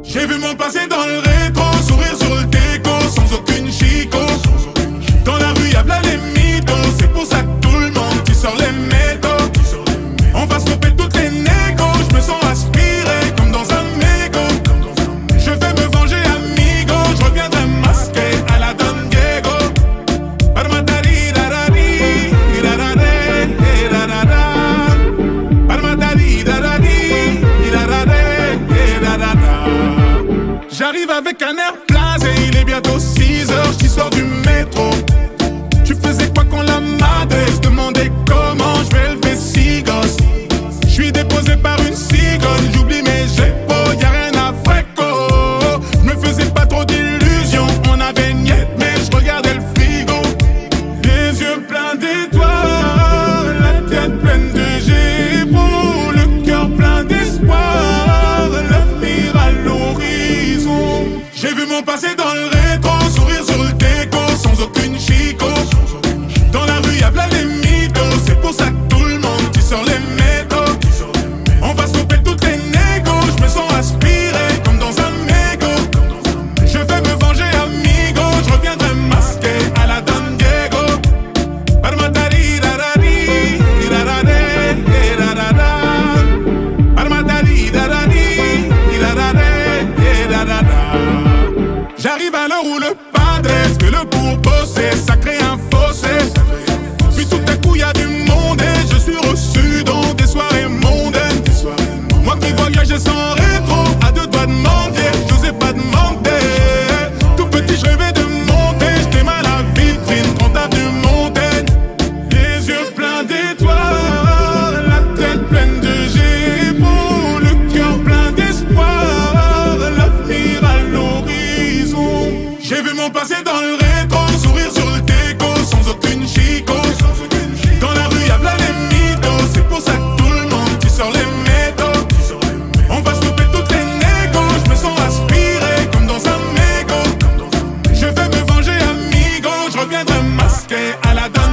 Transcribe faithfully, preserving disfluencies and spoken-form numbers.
J'ai vu mon passé dans le rétro, sourire sur le déco, sans aucune chico. Dans la rue y'a v'là les mythos, c'est pour ça que tout le monde qui sort les métaux. On va stopper toutes les négos, je me sens aspiré comme dans un mégot. Je vais me venger amigo, je reviendrai masqué à la Don Diego. Parmatari darari, darare, darara. Parmatari darari, darare, darara. J'arrive avec un air blasé, il est bientôt six heures, j'y sors du métro. Tu faisais quoi qu'on l'a madré? Je demandais comment je vais élever six gosses. Je suis déposé par une cigogne, j'oublie mes épaules, y'a rien à fréco. Je me faisais pas trop d'illusions, on avait niette mais je regardais le frigo. Les yeux pleins d'étoiles, la tête pleine de gémeaux, le cœur plein d'espoir, l'avenir à l'horizon. J'ai vu mon passé dans le rétro, sourire sur le déco, sans aucune chico. Dans la rue y'a v'là les mythos, c'est pour ça que tout le monde qui sort les métaux. On va stopper toutes les négos, je me sens aspiré comme dans un mégot. Je vais me venger amigo, je reviendrai masqué à la Don Diego. Parmatari darari, darare, darara. Parmatari darari, darare, darara. J'arrive à l'heure où le padre se fait le pour bosser, ça crée un fossé. Puis tout à coup y'a du monde et je suis reçu dans des soirées mondaines. Moi qui voyageais sans rétro, à deux doigts de mendier, j'osais pas demander. Tout petit je rêvais de monter, j'étais mal à la vitrine quand t'as vu Montaigne. Les yeux pleins d'étoiles, la tête pleine de gémeaux, le cœur plein d'espoir, l'avenir à l'horizon. J'ai vu mon passé dans le rétro, sourire sur le déco, sans aucune chico. Dans la rue y'a v'là les mythos, c'est pour ça que tout le monde qui sort les métaux. On va stopper toutes les négos, je me sens aspiré comme dans un mégot. Je vais me venger amigo, je reviendrai masqué à la Don